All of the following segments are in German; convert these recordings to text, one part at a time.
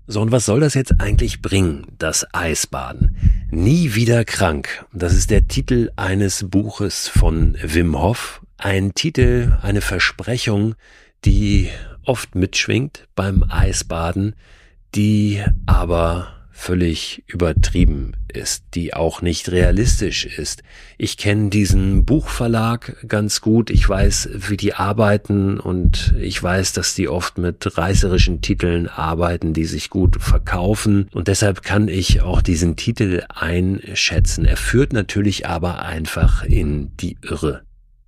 So, und was soll das jetzt eigentlich bringen, das Eisbaden? Nie wieder krank. Das ist der Titel eines Buches von Wim Hof. Ein Titel, eine Versprechung, die oft mitschwingt beim Eisbaden, die aber völlig übertrieben ist, die auch nicht realistisch ist. Ich kenne diesen Buchverlag ganz gut, ich weiß, wie die arbeiten und ich weiß, dass die oft mit reißerischen Titeln arbeiten, die sich gut verkaufen und deshalb kann ich auch diesen Titel einschätzen. Er führt natürlich aber einfach in die Irre.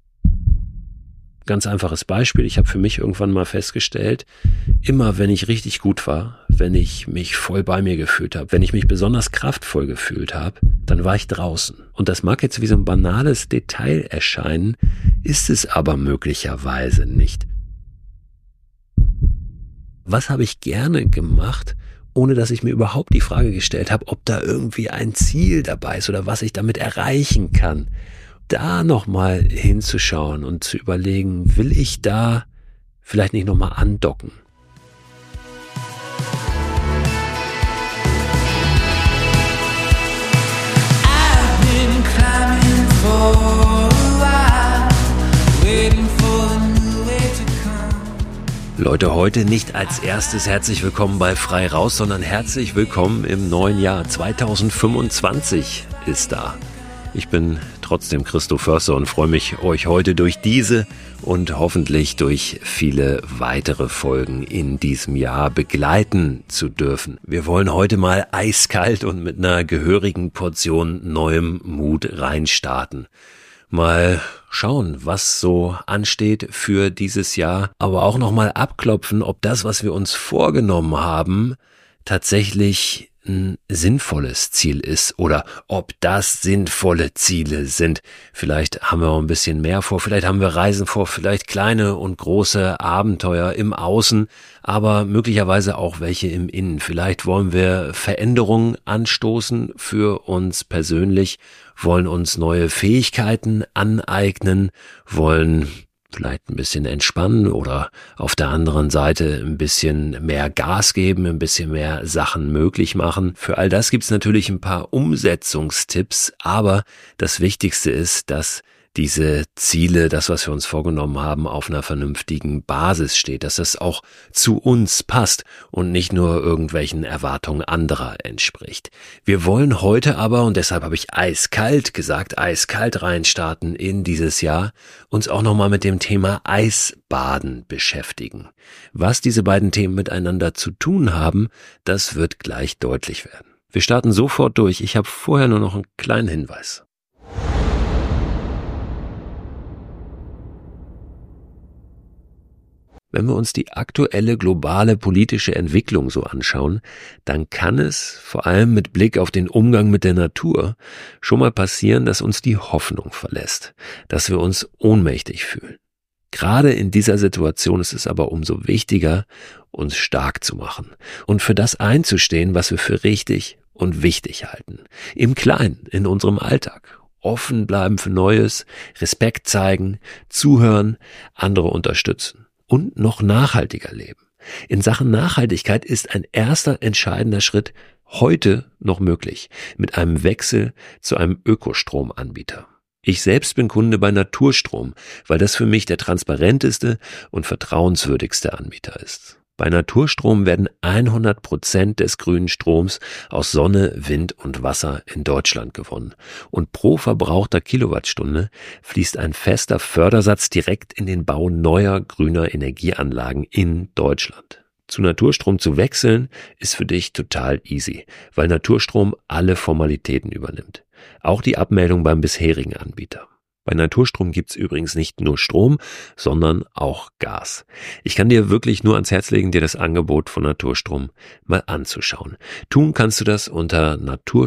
Ganz einfaches Beispiel, ich habe für mich irgendwann mal festgestellt, immer wenn ich richtig gut war, wenn ich mich voll bei mir gefühlt habe, wenn ich mich besonders kraftvoll gefühlt habe, dann war ich draußen. Und das mag jetzt wie so ein banales Detail erscheinen, ist es aber möglicherweise nicht. Was habe ich gerne gemacht, ohne dass ich mir überhaupt die Frage gestellt habe, ob da irgendwie ein Ziel dabei ist oder was ich damit erreichen kann? Da nochmal hinzuschauen und zu überlegen, will ich da vielleicht nicht nochmal andocken? Leute, heute nicht als erstes herzlich willkommen bei Frei Raus, sondern herzlich willkommen im neuen Jahr. 2025 ist da. Ich bin trotzdem Christo Förster und freue mich, euch heute durch diese und hoffentlich durch viele weitere Folgen in diesem Jahr begleiten zu dürfen. Wir wollen heute mal eiskalt und mit einer gehörigen Portion neuem Mut reinstarten. Mal schauen, was so ansteht für dieses Jahr, aber auch nochmal abklopfen, ob das, was wir uns vorgenommen haben, tatsächlich ein sinnvolles Ziel ist oder ob das sinnvolle Ziele sind. Vielleicht haben wir auch ein bisschen mehr vor, vielleicht haben wir Reisen vor, vielleicht kleine und große Abenteuer im Außen, aber möglicherweise auch welche im Innen. Vielleicht wollen wir Veränderungen anstoßen für uns persönlich, wollen uns neue Fähigkeiten aneignen, wollen vielleicht ein bisschen entspannen oder auf der anderen Seite ein bisschen mehr Gas geben, ein bisschen mehr Sachen möglich machen. Für all das gibt's natürlich ein paar Umsetzungstipps, aber das Wichtigste ist, dass diese Ziele, das, was wir uns vorgenommen haben, auf einer vernünftigen Basis steht, dass das auch zu uns passt und nicht nur irgendwelchen Erwartungen anderer entspricht. Wir wollen heute aber, und deshalb habe ich eiskalt gesagt, eiskalt reinstarten in dieses Jahr, uns auch nochmal mit dem Thema Eisbaden beschäftigen. Was diese beiden Themen miteinander zu tun haben, das wird gleich deutlich werden. Wir starten sofort durch. Ich habe vorher nur noch einen kleinen Hinweis. Wenn wir uns die aktuelle globale politische Entwicklung so anschauen, dann kann es, vor allem mit Blick auf den Umgang mit der Natur, schon mal passieren, dass uns die Hoffnung verlässt, dass wir uns ohnmächtig fühlen. Gerade in dieser Situation ist es aber umso wichtiger, uns stark zu machen und für das einzustehen, was wir für richtig und wichtig halten. Im Kleinen, in unserem Alltag. Offen bleiben für Neues, Respekt zeigen, zuhören, andere unterstützen. Und noch nachhaltiger leben. In Sachen Nachhaltigkeit ist ein erster entscheidender Schritt heute noch möglich, mit einem Wechsel zu einem Ökostromanbieter. Ich selbst bin Kunde bei Naturstrom, weil das für mich der transparenteste und vertrauenswürdigste Anbieter ist. Bei Naturstrom werden 100% des grünen Stroms aus Sonne, Wind und Wasser in Deutschland gewonnen. Und pro verbrauchter Kilowattstunde fließt ein fester Fördersatz direkt in den Bau neuer grüner Energieanlagen in Deutschland. Zu Naturstrom zu wechseln ist für dich total easy, weil Naturstrom alle Formalitäten übernimmt. Auch die Abmeldung beim bisherigen Anbieter. Bei Naturstrom gibt's übrigens nicht nur Strom, sondern auch Gas. Ich kann dir wirklich nur ans Herz legen, dir das Angebot von Naturstrom mal anzuschauen. Tun kannst du das unter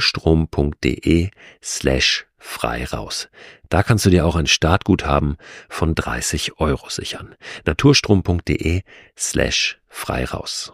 naturstrom.de/frei raus. Da kannst du dir auch ein Startguthaben von 30 € sichern. naturstrom.de/frei raus.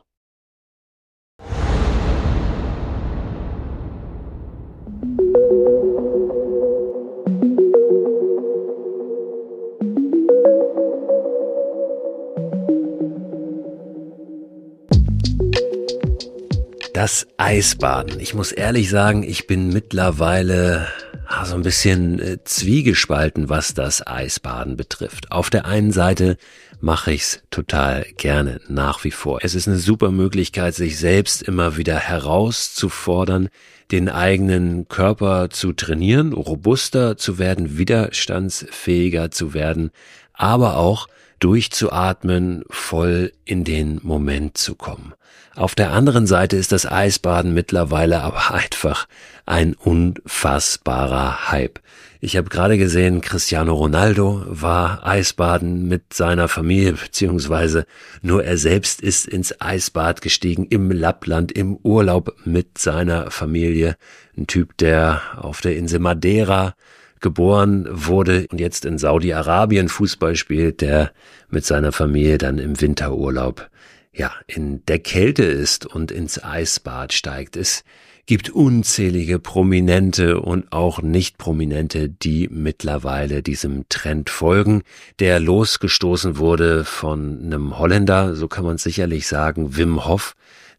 Das Eisbaden. Ich muss ehrlich sagen, ich bin mittlerweile so ein bisschen zwiegespalten, was das Eisbaden betrifft. Auf der einen Seite mache ich's total gerne nach wie vor. Es ist eine super Möglichkeit, sich selbst immer wieder herauszufordern, den eigenen Körper zu trainieren, robuster zu werden, widerstandsfähiger zu werden, aber auch durchzuatmen, voll in den Moment zu kommen. Auf der anderen Seite ist das Eisbaden mittlerweile aber einfach ein unfassbarer Hype. Ich habe gerade gesehen, Cristiano Ronaldo war Eisbaden mit seiner Familie, beziehungsweise nur er selbst ist ins Eisbad gestiegen, im Lappland, im Urlaub mit seiner Familie. Ein Typ, der auf der Insel Madeira geboren wurde und jetzt in Saudi-Arabien Fußball spielt, der mit seiner Familie dann im Winterurlaub in der Kälte ist und ins Eisbad steigt. Es gibt unzählige Prominente und auch Nicht-Prominente, die mittlerweile diesem Trend folgen, der losgestoßen wurde von einem Holländer, so kann man es sicherlich sagen, Wim Hof,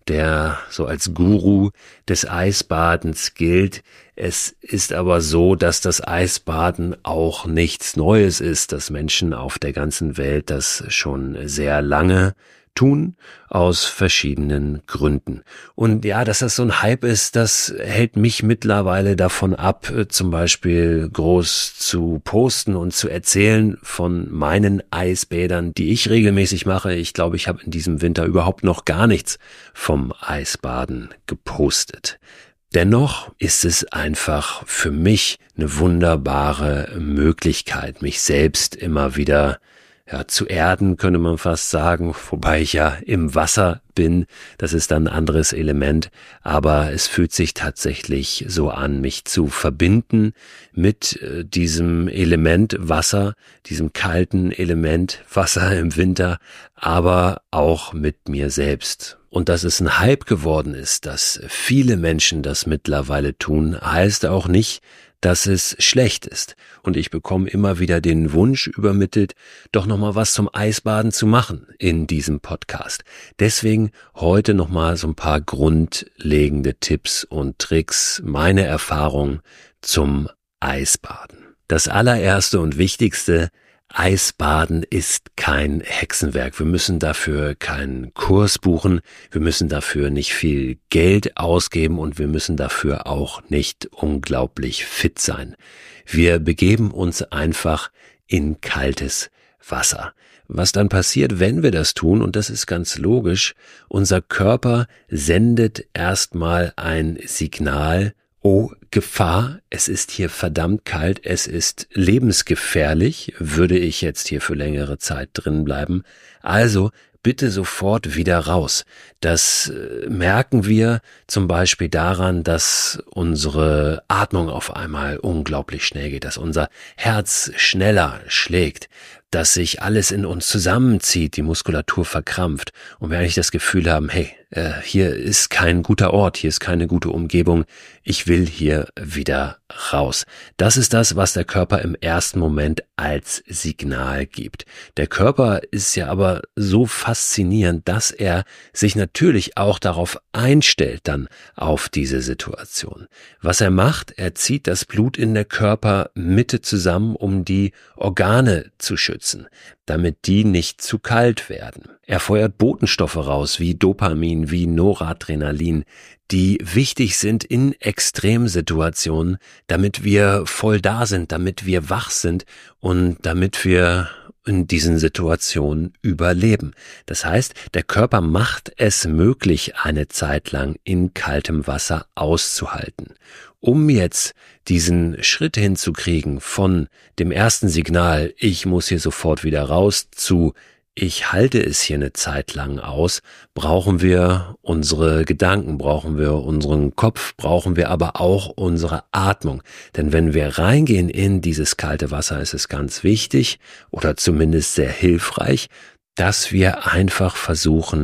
der so als Guru des Eisbadens gilt. Es ist aber so, dass das Eisbaden auch nichts Neues ist, dass Menschen auf der ganzen Welt das schon sehr lange tun, aus verschiedenen Gründen. Und ja, dass das so ein Hype ist, das hält mich mittlerweile davon ab, zum Beispiel groß zu posten und zu erzählen von meinen Eisbädern, die ich regelmäßig mache. Ich glaube, ich habe in diesem Winter überhaupt noch gar nichts vom Eisbaden gepostet. Dennoch ist es einfach für mich eine wunderbare Möglichkeit, mich selbst immer wieder zu erden, könnte man fast sagen, wobei ich ja im Wasser bin, das ist dann ein anderes Element, aber es fühlt sich tatsächlich so an, mich zu verbinden mit diesem Element Wasser, diesem kalten Element Wasser im Winter, aber auch mit mir selbst. Und dass es ein Hype geworden ist, dass viele Menschen das mittlerweile tun, heißt auch nicht, dass es schlecht ist. Und ich bekomme immer wieder den Wunsch übermittelt, doch nochmal was zum Eisbaden zu machen in diesem Podcast. Deswegen heute nochmal so ein paar grundlegende Tipps und Tricks, meine Erfahrung zum Eisbaden. Das allererste und wichtigste: Eisbaden ist kein Hexenwerk. Wir müssen dafür keinen Kurs buchen, wir müssen dafür nicht viel Geld ausgeben und wir müssen dafür auch nicht unglaublich fit sein. Wir begeben uns einfach in kaltes Wasser. Was dann passiert, wenn wir das tun, und das ist ganz logisch, unser Körper sendet erstmal ein Signal: Oh, Gefahr, es ist hier verdammt kalt, es ist lebensgefährlich, würde ich jetzt hier für längere Zeit drin bleiben. Also bitte sofort wieder raus. Das merken wir zum Beispiel daran, dass unsere Atmung auf einmal unglaublich schnell geht, dass unser Herz schneller schlägt, dass sich alles in uns zusammenzieht, die Muskulatur verkrampft und wir eigentlich das Gefühl haben, hey, hier ist kein guter Ort, hier ist keine gute Umgebung, ich will hier wieder raus. Das ist das, was der Körper im ersten Moment als Signal gibt. Der Körper ist ja aber so faszinierend, dass er sich natürlich auch darauf einstellt, dann auf diese Situation. Was er macht, er zieht das Blut in der Körpermitte zusammen, um die Organe zu schützen, damit die nicht zu kalt werden. Er feuert Botenstoffe raus, wie Dopamin, wie Noradrenalin, die wichtig sind in Extremsituationen, damit wir voll da sind, damit wir wach sind und damit wir in diesen Situationen überleben. Das heißt, der Körper macht es möglich, eine Zeit lang in kaltem Wasser auszuhalten. Um jetzt diesen Schritt hinzukriegen von dem ersten Signal, ich muss hier sofort wieder raus, zu ich halte es hier eine Zeit lang aus, brauchen wir unsere Gedanken, brauchen wir unseren Kopf, brauchen wir aber auch unsere Atmung. Denn wenn wir reingehen in dieses kalte Wasser, ist es ganz wichtig oder zumindest sehr hilfreich, dass wir einfach versuchen,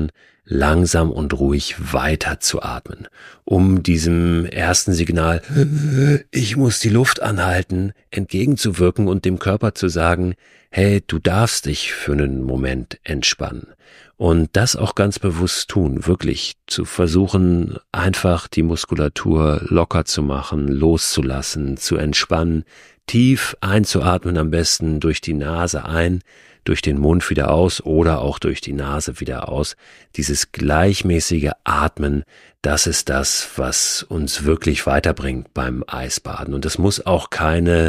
langsam und ruhig weiter zu atmen, um diesem ersten Signal, ich muss die Luft anhalten, entgegenzuwirken und dem Körper zu sagen, hey, du darfst dich für einen Moment entspannen. Und das auch ganz bewusst tun, wirklich zu versuchen, einfach die Muskulatur locker zu machen, loszulassen, zu entspannen, tief einzuatmen, am besten durch die Nase ein, durch den Mund wieder aus oder auch durch die Nase wieder aus. Dieses gleichmäßige Atmen, das ist das, was uns wirklich weiterbringt beim Eisbaden. Und es muss auch keine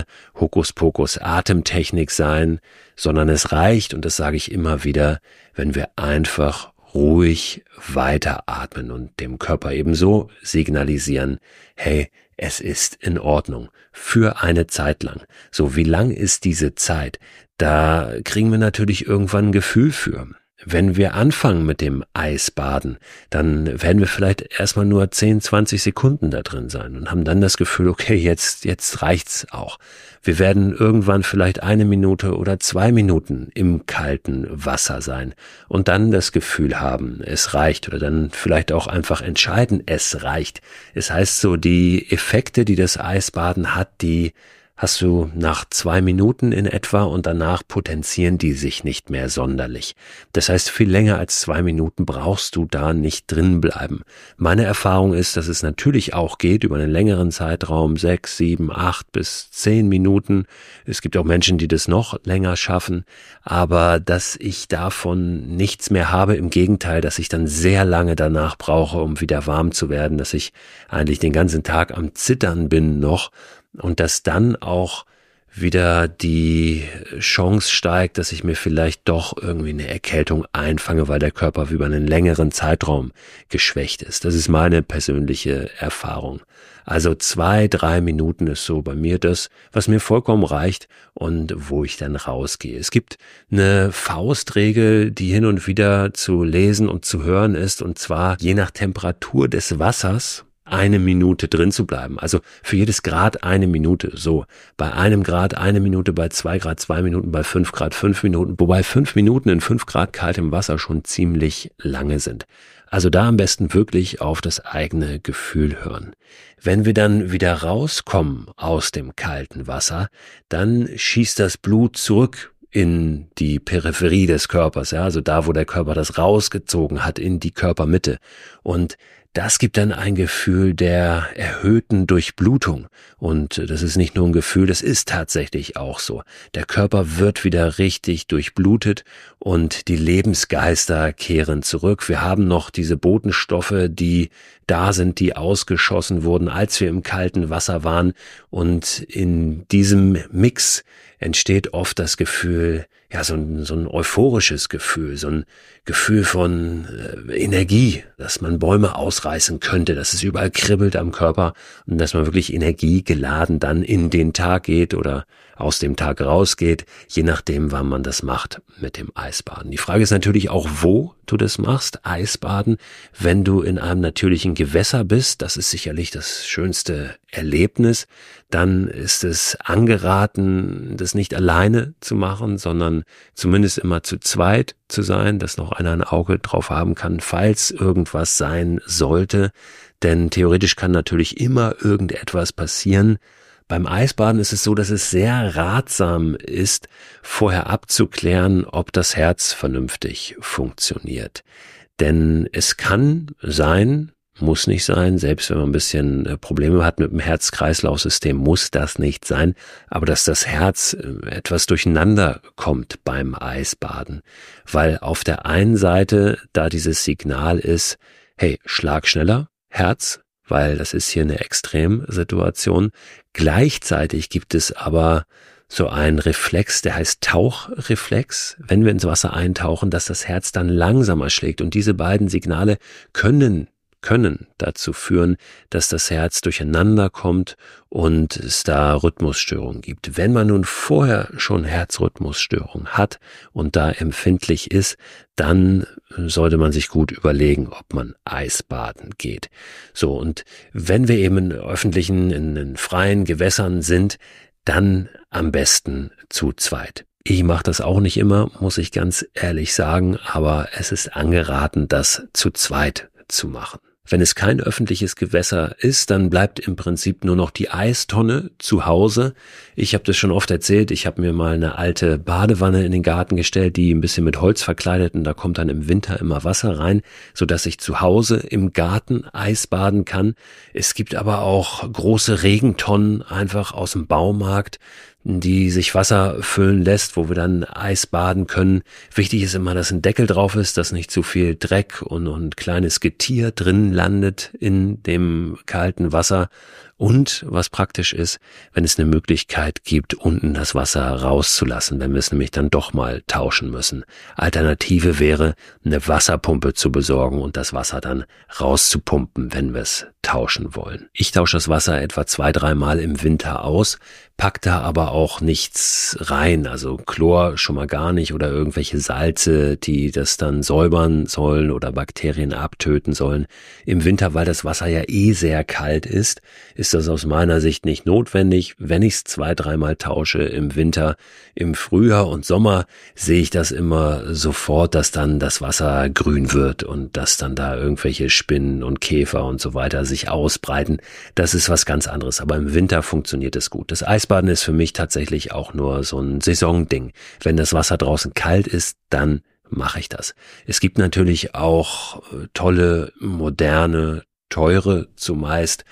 Hokuspokus-Atemtechnik sein, sondern es reicht, und das sage ich immer wieder, wenn wir einfach ruhig weiteratmen und dem Körper ebenso signalisieren, hey, es ist in Ordnung, für eine Zeit lang. So, wie lang ist diese Zeit? Da kriegen wir natürlich irgendwann ein Gefühl für. Wenn wir anfangen mit dem Eisbaden, dann werden wir vielleicht erstmal nur 10, 20 Sekunden da drin sein und haben dann das Gefühl, okay, jetzt reicht's auch. Wir werden irgendwann vielleicht 1 Minute oder 2 Minuten im kalten Wasser sein und dann das Gefühl haben, es reicht, oder dann vielleicht auch einfach entscheiden, es reicht. Es heißt so, die Effekte, die das Eisbaden hat, die hast du nach 2 Minuten in etwa und danach potenzieren die sich nicht mehr sonderlich. Das heißt, viel länger als 2 Minuten brauchst du da nicht drin bleiben. Meine Erfahrung ist, dass es natürlich auch geht über einen längeren Zeitraum, 6, 7, 8 bis 10 Minuten. Es gibt auch Menschen, die das noch länger schaffen, aber dass ich davon nichts mehr habe, im Gegenteil, dass ich dann sehr lange danach brauche, um wieder warm zu werden, dass ich eigentlich den ganzen Tag am Zittern bin noch, und dass dann auch wieder die Chance steigt, dass ich mir vielleicht doch irgendwie eine Erkältung einfange, weil der Körper über einen längeren Zeitraum geschwächt ist. Das ist meine persönliche Erfahrung. Also 2, 3 Minuten ist so bei mir das, was mir vollkommen reicht und wo ich dann rausgehe. Es gibt eine Faustregel, die hin und wieder zu lesen und zu hören ist, und zwar je nach Temperatur des Wassers 1 Minute drin zu bleiben. Also für jedes Grad 1 Minute. So, bei 1 Grad 1 Minute, bei 2 Grad 2 Minuten, bei 5 Grad 5 Minuten, wobei 5 Minuten in 5 Grad kaltem Wasser schon ziemlich lange sind. Also da am besten wirklich auf das eigene Gefühl hören. Wenn wir dann wieder rauskommen aus dem kalten Wasser, dann schießt das Blut zurück in die Peripherie des Körpers, ja, also da, wo der Körper das rausgezogen hat, in die Körpermitte. Und das gibt dann ein Gefühl der erhöhten Durchblutung. Und das ist nicht nur ein Gefühl, das ist tatsächlich auch so. Der Körper wird wieder richtig durchblutet und die Lebensgeister kehren zurück. Wir haben noch diese Botenstoffe, die da sind, die ausgeschossen wurden, als wir im kalten Wasser waren. Und in diesem Mix entsteht oft das Gefühl, ja, so ein euphorisches Gefühl, so ein Gefühl von Energie, dass man Bäume ausreißen könnte, dass es überall kribbelt am Körper und dass man wirklich energiegeladen dann in den Tag geht oder aus dem Tag rausgeht, je nachdem, wann man das macht mit dem Eisbaden. Die Frage ist natürlich auch, wo du das machst, Eisbaden. Wenn du in einem natürlichen Gewässer bist, das ist sicherlich das schönste Erlebnis, dann ist es angeraten, das nicht alleine zu machen, sondern zumindest immer zu zweit zu sein, dass noch einer ein Auge drauf haben kann, falls irgendwas sein sollte. Denn theoretisch kann natürlich immer irgendetwas passieren. Beim Eisbaden ist es so, dass es sehr ratsam ist, vorher abzuklären, ob das Herz vernünftig funktioniert. Denn es kann sein, muss nicht sein, selbst wenn man ein bisschen Probleme hat mit dem Herz-Kreislauf-System, muss das nicht sein, aber dass das Herz etwas durcheinander kommt beim Eisbaden, weil auf der einen Seite da dieses Signal ist, hey, schlag schneller, Herz, weil das ist hier eine Extremsituation. Gleichzeitig gibt es aber so einen Reflex, der heißt Tauchreflex, wenn wir ins Wasser eintauchen, dass das Herz dann langsamer schlägt. Und diese beiden Signale können dazu führen, dass das Herz durcheinander kommt und es da Rhythmusstörungen gibt. Wenn man nun vorher schon Herzrhythmusstörungen hat und da empfindlich ist, dann sollte man sich gut überlegen, ob man Eisbaden geht. So, und wenn wir eben in öffentlichen, in freien Gewässern sind, dann am besten zu zweit. Ich mache das auch nicht immer, muss ich ganz ehrlich sagen, aber es ist angeraten, das zu zweit zu machen. Wenn es kein öffentliches Gewässer ist, dann bleibt im Prinzip nur noch die Eistonne zu Hause. Ich habe das schon oft erzählt, ich habe mir mal eine alte Badewanne in den Garten gestellt, die ein bisschen mit Holz verkleidet, und da kommt dann im Winter immer Wasser rein, sodass ich zu Hause im Garten Eisbaden kann. Es gibt aber auch große Regentonnen einfach aus dem Baumarkt, die sich Wasser füllen lässt, wo wir dann Eis baden können. Wichtig ist immer, dass ein Deckel drauf ist, dass nicht zu viel Dreck und kleines Getier drin landet in dem kalten Wasser. Und was praktisch ist, wenn es eine Möglichkeit gibt, unten das Wasser rauszulassen, wenn wir es nämlich dann doch mal tauschen müssen. Alternative wäre, eine Wasserpumpe zu besorgen und das Wasser dann rauszupumpen, wenn wir es tauschen wollen. Ich tausche das Wasser etwa 2-3 Mal im Winter aus, pack da aber auch nichts rein, also Chlor schon mal gar nicht oder irgendwelche Salze, die das dann säubern sollen oder Bakterien abtöten sollen. Im Winter, weil das Wasser ja sehr kalt ist das aus meiner Sicht nicht notwendig. Wenn ich es 2-3 Mal tausche im Winter, im Frühjahr und Sommer, sehe ich das immer sofort, dass dann das Wasser grün wird und dass dann da irgendwelche Spinnen und Käfer und so weiter sich ausbreiten. Das ist was ganz anderes, aber im Winter funktioniert es gut. Das Eisbaden ist für mich tatsächlich auch nur so ein Saisonding. Wenn das Wasser draußen kalt ist, dann mache ich das. Es gibt natürlich auch tolle, moderne, teure zumeist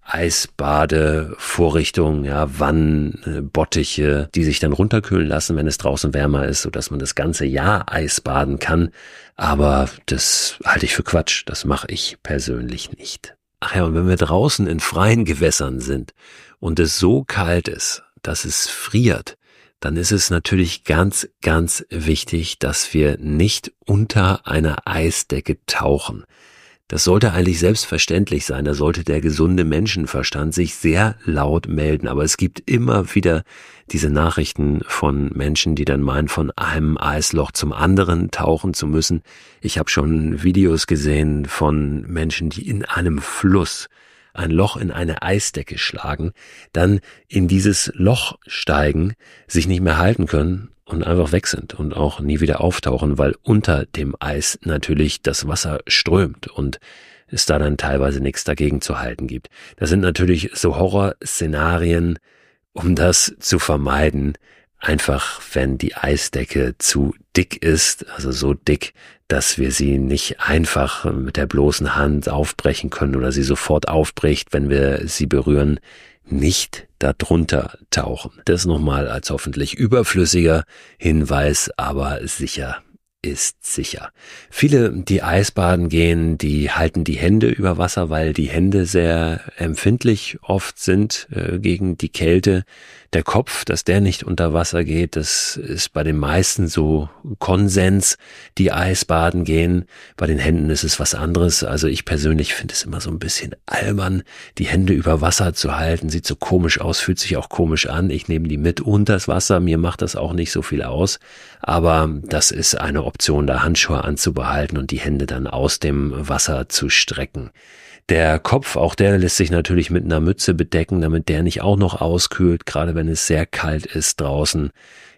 Eisbadevorrichtungen, ja, Wannen, Bottiche, die sich dann runterkühlen lassen, wenn es draußen wärmer ist, sodass man das ganze Jahr Eisbaden kann. Aber das halte ich für Quatsch. Das mache ich persönlich nicht. Ach ja, und wenn wir draußen in freien Gewässern sind und es so kalt ist, dass es friert, dann ist es natürlich ganz, ganz wichtig, dass wir nicht unter einer Eisdecke tauchen. Das sollte eigentlich selbstverständlich sein, da sollte der gesunde Menschenverstand sich sehr laut melden, aber es gibt immer wieder diese Nachrichten von Menschen, die dann meinen, von einem Eisloch zum anderen tauchen zu müssen. Ich habe schon Videos gesehen von Menschen, die in einem Fluss ein Loch in eine Eisdecke schlagen, dann in dieses Loch steigen, sich nicht mehr halten können und einfach weg sind und auch nie wieder auftauchen, weil unter dem Eis natürlich das Wasser strömt und es da dann teilweise nichts dagegen zu halten gibt. Das sind natürlich so Horrorszenarien, um das zu vermeiden. Einfach, wenn die Eisdecke zu dick ist, also so dick, dass wir sie nicht einfach mit der bloßen Hand aufbrechen können oder sie sofort aufbricht, wenn wir sie berühren, nicht darunter tauchen. Das nochmal als hoffentlich überflüssiger Hinweis, aber sicher ist sicher. Viele, die Eisbaden gehen, die halten die Hände über Wasser, weil die Hände sehr empfindlich oft sind gegen die Kälte. Der Kopf, dass der nicht unter Wasser geht, das ist bei den meisten so Konsens, die Eisbaden gehen. Bei den Händen ist es was anderes. Also ich persönlich finde es immer so ein bisschen albern, die Hände über Wasser zu halten. Sieht so komisch aus, fühlt sich auch komisch an. Ich nehme die mit unters Wasser, mir macht das auch nicht so viel aus. Aber das ist eine Option, da Handschuhe anzubehalten und die Hände dann aus dem Wasser zu strecken. Der Kopf, auch der lässt sich natürlich mit einer Mütze bedecken, damit der nicht auch noch auskühlt, gerade wenn es sehr kalt ist draußen.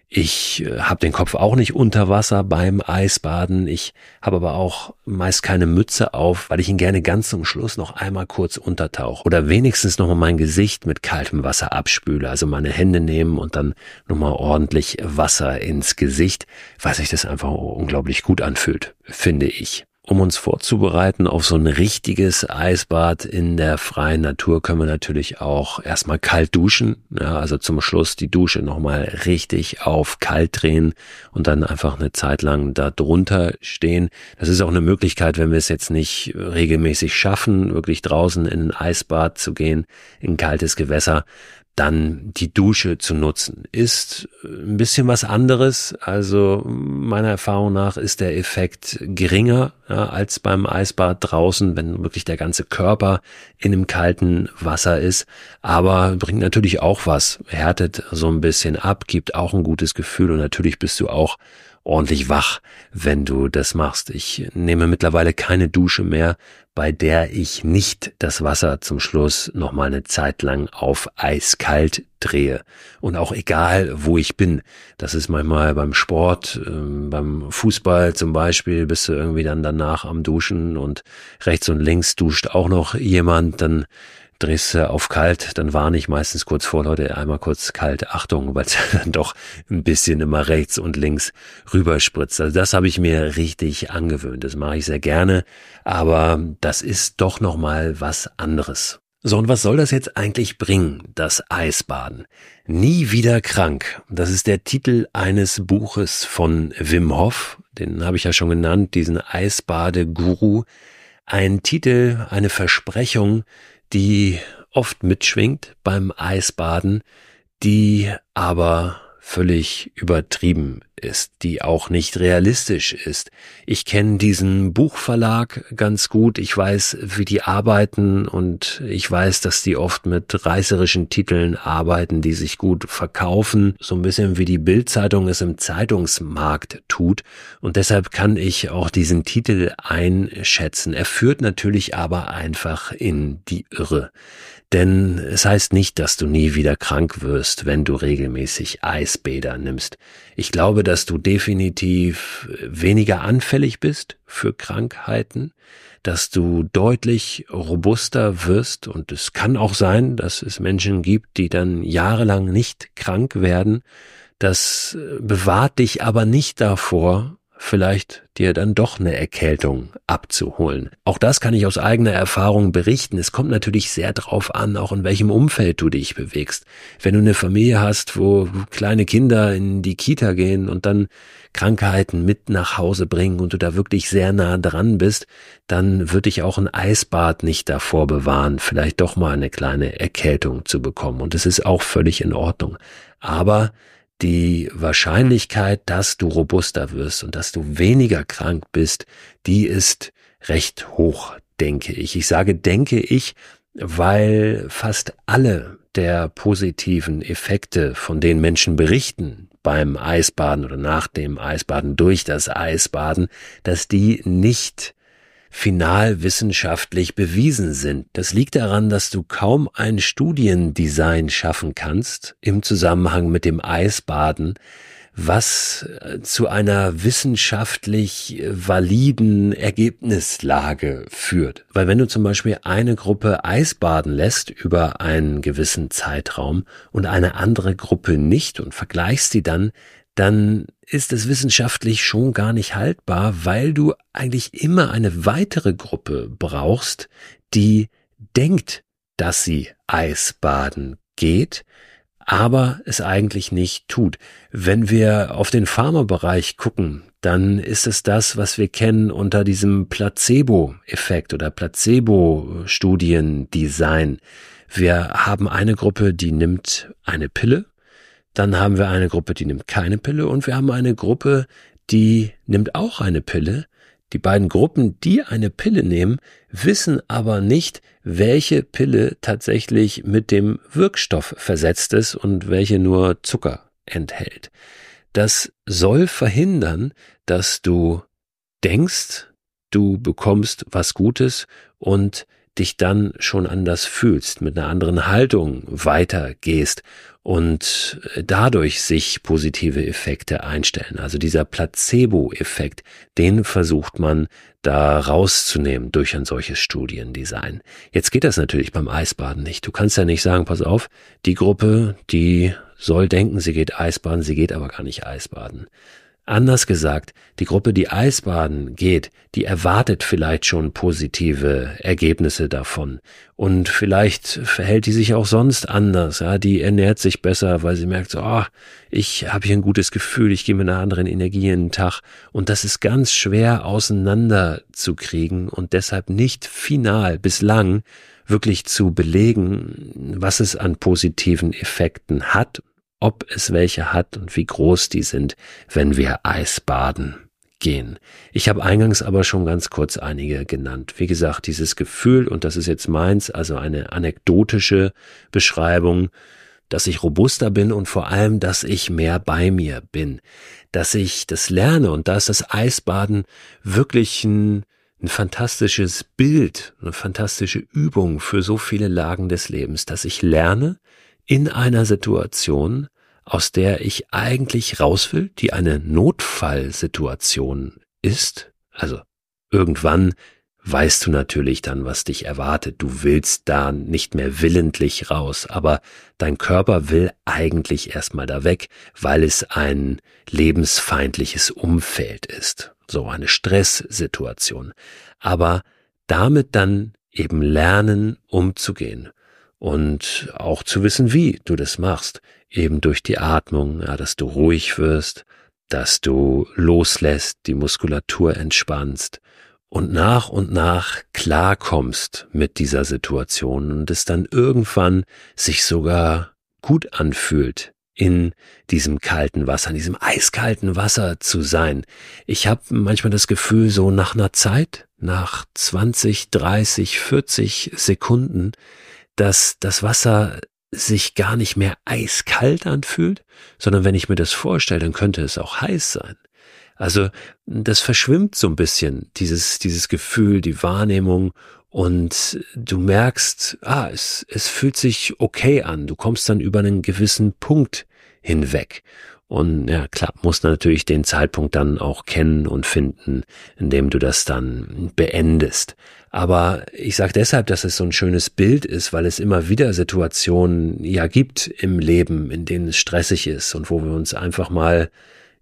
Ich habe den Kopf auch nicht unter Wasser beim Eisbaden. Ich habe aber auch meist keine Mütze auf, weil ich ihn gerne ganz zum Schluss noch einmal kurz untertauche. Oder wenigstens nochmal mein Gesicht mit kaltem Wasser abspüle. Also meine Hände nehmen und dann nochmal ordentlich Wasser ins Gesicht, weil sich das einfach unglaublich gut anfühlt, finde ich. Um uns vorzubereiten auf so ein richtiges Eisbad in der freien Natur, können wir natürlich auch erstmal kalt duschen. Ja, also zum Schluss die Dusche nochmal richtig auf kalt drehen und dann einfach eine Zeit lang da drunter stehen. Das ist auch eine Möglichkeit, wenn wir es jetzt nicht regelmäßig schaffen, wirklich draußen in ein Eisbad zu gehen, in ein kaltes Gewässer, dann die Dusche zu nutzen. Ist ein bisschen was anderes, also meiner Erfahrung nach ist der Effekt geringer als beim Eisbad draußen, wenn wirklich der ganze Körper in einem kalten Wasser ist, aber bringt natürlich auch was, härtet so ein bisschen ab, gibt auch ein gutes Gefühl und natürlich bist du auch ordentlich wach, wenn du das machst. Ich nehme mittlerweile keine Dusche mehr, bei der ich nicht das Wasser zum Schluss nochmal eine Zeit lang auf eiskalt drehe. Und auch egal, wo ich bin. Das ist manchmal beim Sport, beim Fußball zum Beispiel, bist du irgendwie dann danach am Duschen und rechts und links duscht auch noch jemand, dann drehst du auf kalt, dann warne ich meistens kurz vor, Leute, einmal kurz kalt, Achtung, weil es dann doch ein bisschen immer rechts und links rüberspritzt. Also das habe ich mir richtig angewöhnt, das mache ich sehr gerne, aber das ist doch nochmal was anderes. So, und was soll das jetzt eigentlich bringen, das Eisbaden? Nie wieder krank. Das ist der Titel eines Buches von Wim Hof, den habe ich ja schon genannt, diesen Eisbade-Guru. Ein Titel, eine Versprechung, die oft mitschwingt beim Eisbaden, die aber völlig übertrieben ist, die auch nicht realistisch ist. Ich kenne diesen Buchverlag ganz gut, ich weiß, wie die arbeiten und ich weiß, dass die oft mit reißerischen Titeln arbeiten, die sich gut verkaufen, so ein bisschen wie die Bild-Zeitung es im Zeitungsmarkt tut und deshalb kann ich auch diesen Titel einschätzen. Er führt natürlich aber einfach in die Irre. Denn es heißt nicht, dass du nie wieder krank wirst, wenn du regelmäßig Eisbäder nimmst. Ich glaube, dass du definitiv weniger anfällig bist für Krankheiten, dass du deutlich robuster wirst und es kann auch sein, dass es Menschen gibt, die dann jahrelang nicht krank werden. Das bewahrt dich aber nicht davor, vielleicht dir dann doch eine Erkältung abzuholen. Auch das kann ich aus eigener Erfahrung berichten. Es kommt natürlich sehr drauf an, auch in welchem Umfeld du dich bewegst. Wenn du eine Familie hast, wo kleine Kinder in die Kita gehen und dann Krankheiten mit nach Hause bringen und du da wirklich sehr nah dran bist, dann wird dich auch ein Eisbad nicht davor bewahren, vielleicht doch mal eine kleine Erkältung zu bekommen. Und es ist auch völlig in Ordnung. Aber die Wahrscheinlichkeit, dass du robuster wirst und dass du weniger krank bist, die ist recht hoch, denke ich. Ich sage denke ich, weil fast alle der positiven Effekte, von denen Menschen berichten beim Eisbaden oder nach dem Eisbaden, durch das Eisbaden, dass die nicht final wissenschaftlich bewiesen sind. Das liegt daran, dass du kaum ein Studiendesign schaffen kannst im Zusammenhang mit dem Eisbaden, was zu einer wissenschaftlich validen Ergebnislage führt. Weil wenn du zum Beispiel eine Gruppe Eisbaden lässt über einen gewissen Zeitraum und eine andere Gruppe nicht und vergleichst die dann ist es wissenschaftlich schon gar nicht haltbar, weil du eigentlich immer eine weitere Gruppe brauchst, die denkt, dass sie Eisbaden geht, aber es eigentlich nicht tut. Wenn wir auf den Pharmabereich gucken, dann ist es das, was wir kennen unter diesem Placebo-Effekt oder Placebo-Studiendesign. Wir haben eine Gruppe, die nimmt eine Pille. Dann haben wir eine Gruppe, die nimmt keine Pille und wir haben eine Gruppe, die nimmt auch eine Pille. Die beiden Gruppen, die eine Pille nehmen, wissen aber nicht, welche Pille tatsächlich mit dem Wirkstoff versetzt ist und welche nur Zucker enthält. Das soll verhindern, dass du denkst, du bekommst was Gutes und dich dann schon anders fühlst, mit einer anderen Haltung weitergehst und dadurch sich positive Effekte einstellen. Also dieser Placebo-Effekt, den versucht man da rauszunehmen durch ein solches Studiendesign. Jetzt geht das natürlich beim Eisbaden nicht. Du kannst ja nicht sagen, pass auf, die Gruppe, die soll denken, sie geht Eisbaden, sie geht aber gar nicht Eisbaden. Anders gesagt, die Gruppe, die Eisbaden geht, die erwartet vielleicht schon positive Ergebnisse davon. Und vielleicht verhält die sich auch sonst anders. Ja, die ernährt sich besser, weil sie merkt, so, ich habe hier ein gutes Gefühl, ich gehe mit einer anderen Energie in den Tag. Und das ist ganz schwer auseinander zu kriegen und deshalb nicht final bislang wirklich zu belegen, was es an positiven Effekten hat, ob es welche hat und wie groß die sind, wenn wir Eisbaden gehen. Ich habe eingangs aber schon ganz kurz einige genannt. Wie gesagt, dieses Gefühl, und das ist jetzt meins, also eine anekdotische Beschreibung, dass ich robuster bin und vor allem, dass ich mehr bei mir bin. dass ich das lerne. Und da ist das Eisbaden wirklich ein fantastisches Bild, eine fantastische Übung für so viele Lagen des Lebens, dass ich lerne in einer Situation, aus der ich eigentlich raus will, die eine Notfallsituation ist. Also irgendwann weißt du natürlich dann, was dich erwartet. Du willst da nicht mehr willentlich raus, aber dein Körper will eigentlich erstmal da weg, weil es ein lebensfeindliches Umfeld ist. So eine Stresssituation. Aber damit dann eben lernen, umzugehen und auch zu wissen, wie du das machst. Eben durch die Atmung, ja, dass du ruhig wirst, dass du loslässt, die Muskulatur entspannst und nach klarkommst mit dieser Situation und es dann irgendwann sich sogar gut anfühlt, in diesem kalten Wasser, in diesem eiskalten Wasser zu sein. Ich habe manchmal das Gefühl, so nach einer Zeit, nach 20, 30, 40 Sekunden, dass das Wasser sich gar nicht mehr eiskalt anfühlt, sondern wenn ich mir das vorstelle, dann könnte es auch heiß sein. Also das verschwimmt so ein bisschen, dieses Gefühl, die Wahrnehmung und du merkst, es fühlt sich okay an. Du kommst dann über einen gewissen Punkt hinweg. Und ja, klar, musst natürlich den Zeitpunkt dann auch kennen und finden, in dem du das dann beendest. Aber ich sage deshalb, dass es so ein schönes Bild ist, weil es immer wieder Situationen ja gibt im Leben, in denen es stressig ist und wo wir uns einfach mal